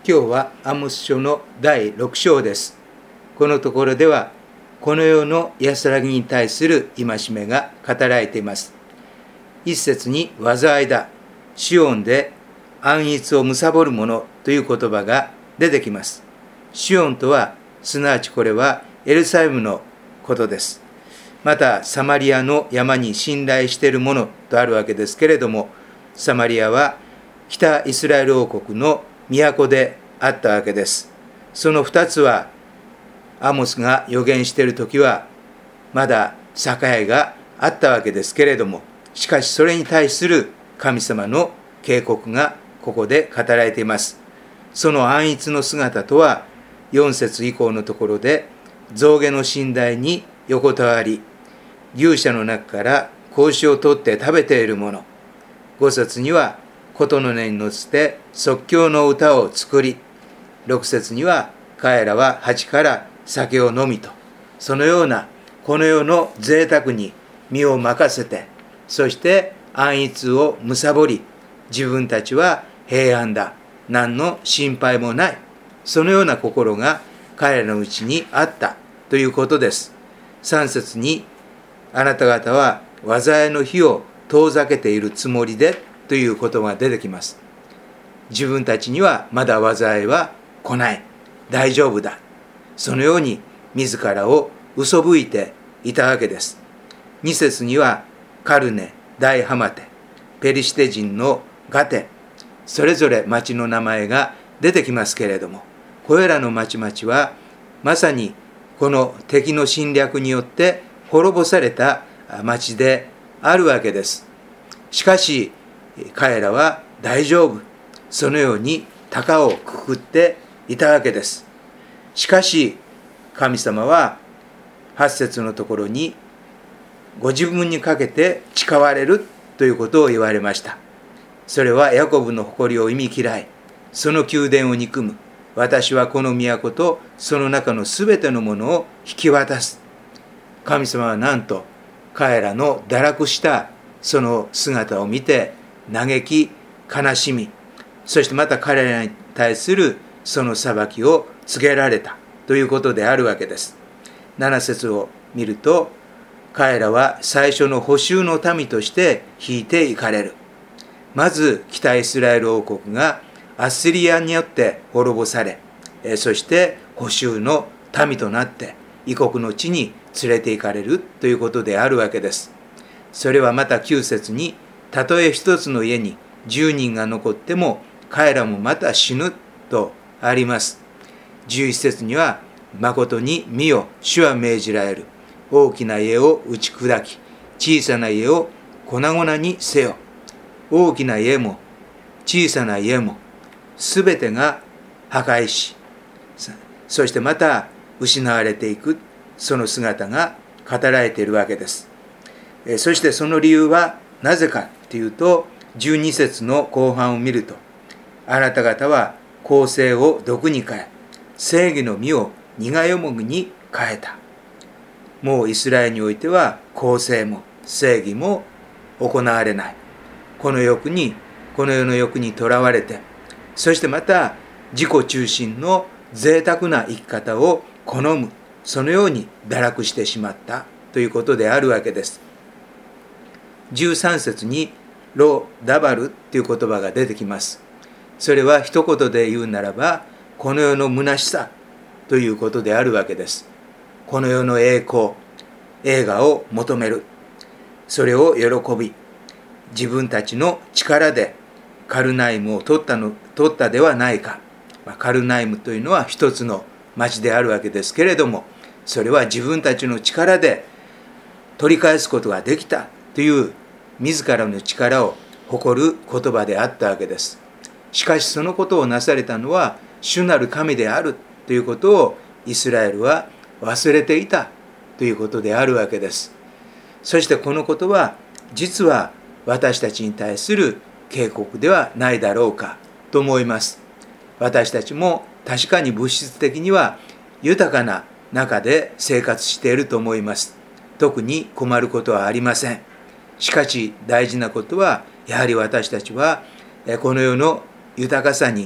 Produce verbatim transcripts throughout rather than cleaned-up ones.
今日はアモス書のだいろく章です。このところではこの世の安らぎに対する戒めが語られています。一節に災いだ、シオンで安逸を貪る者という言葉が出てきます。シオンとはすなわちこれはエルサレムのことです。またサマリアの山に信頼しているものとあるわけですけれども、サマリアは北イスラエル王国の都であったわけです。その二つはアモスが預言している時はまだ栄があったわけですけれども、しかしそれに対する神様の警告がここで語られています。その安逸の姿とはよん節以降のところで、象牙の寝台に横たわり、牛舎の中から子牛を取って食べているもの。ご節には琴の音に乗せて即興の歌を作り、ろく節には彼らは鉢から酒を飲みと、そのようなこの世の贅沢に身を任せて、そして安逸を貪り、自分たちは平安だ、何の心配もない、そのような心が彼らのうちにあったということです。さん節に、あなた方は災いの日を遠ざけているつもりでという言葉が出てきます。自分たちにはまだ災いは来ない、大丈夫だ、そのように自らを嘘吹いていたわけです。に節にはカルネ、大ハマテ、ペリシテ人のガテ、それぞれ町の名前が出てきますけれども、これらの町々はまさにこの敵の侵略によって滅ぼされた町であるわけです。しかし彼らは大丈夫、そのように高をくくっていたわけです。しかし神様ははち節のところに、ご自分にかけて誓われるということを言われました。それはヤコブの誇りを忌み嫌い、その宮殿を憎む。私はこの都とその中のすべてのものを引き渡す。神様はなんと彼らの堕落したその姿を見て嘆き悲しみ、そしてまた彼らに対するその裁きを告げられたということであるわけです。なな節を見ると、彼らは最初の捕囚の民として引いていかれる。まず北イスラエル王国がアッシリアによって滅ぼされ、そして捕囚の民となって異国の地に連れて行かれるということであるわけです。それはまたきゅう節に、たとえ一つの家にじゅうにんが残っても彼らもまた死ぬとあります。じゅういち節には、誠に見よ、主は命じられる。大きな家を打ち砕き、小さな家を粉々にせよ。大きな家も小さな家もすべてが破壊し、そしてまた失われていく、その姿が語られているわけです。そしてその理由はなぜかというと、じゅうに節の後半を見ると、あなた方は公正を毒に変え、正義の実を苦よもぎに変えた。もうイスラエルにおいては公正も正義も行われない。この欲に、この世の欲にとらわれて、そしてまた自己中心の贅沢な生き方を好む、そのように堕落してしまったということであるわけです。じゅうさん節にロダバルという言葉が出てきます。それは一言で言うならば、この世の虚しさということであるわけです。この世の栄光、栄華を求める、それを喜び、自分たちの力でカルナイムを取ったの取ったではないか。カルナイムというのは一つの町であるわけですけれども、それは自分たちの力で取り返すことができたという自らの力を誇る言葉であったわけです。しかしそのことをなされたのは主なる神であるということをイスラエルは忘れていたということであるわけです。そしてこのことは実は私たちに対する警告ではないだろうかと思います。私たちも確かに物質的には豊かな中で生活していると思います。特に困ることはありません。しかし大事なことは、やはり私たちはこの世の豊かさに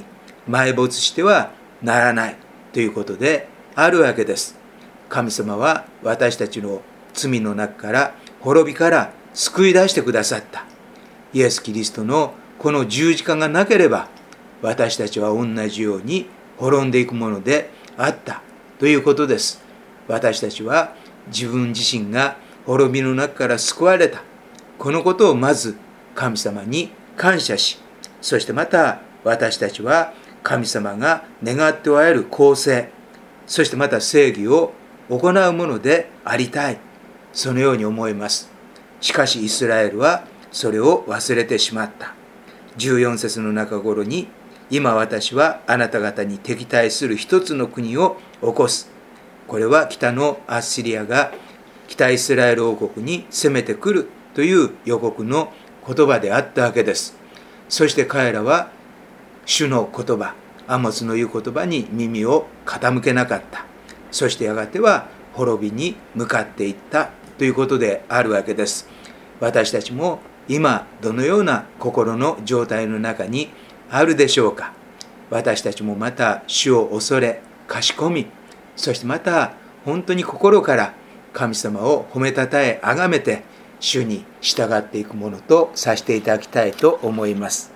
埋没してはならないということであるわけです。神様は私たちの罪の中から滅びから救い出してくださった。イエス・キリストのこの十字架がなければ私たちは同じように滅んでいくものであったということです。私たちは自分自身が滅びの中から救われた、このことをまず神様に感謝し、そしてまた私たちは神様が願っておられる公正、そしてまた正義を行うものでありたい、そのように思います。しかしイスラエルはそれを忘れてしまった。じゅうよん節の中頃に、今私はあなた方に敵対する一つの国を起こす。これは北のアッシリアが北イスラエル王国に攻めてくるという予告の言葉であったわけです。そして彼らは主の言葉、アモスの言う言葉に耳を傾けなかった。そしてやがては滅びに向かっていったということであるわけです。私たちも今どのような心の状態の中にあるでしょうか。私たちもまた主を恐れかしこみ、そしてまた本当に心から神様を褒めたたえ崇めて主に従っていくものとさせていただきたいと思います。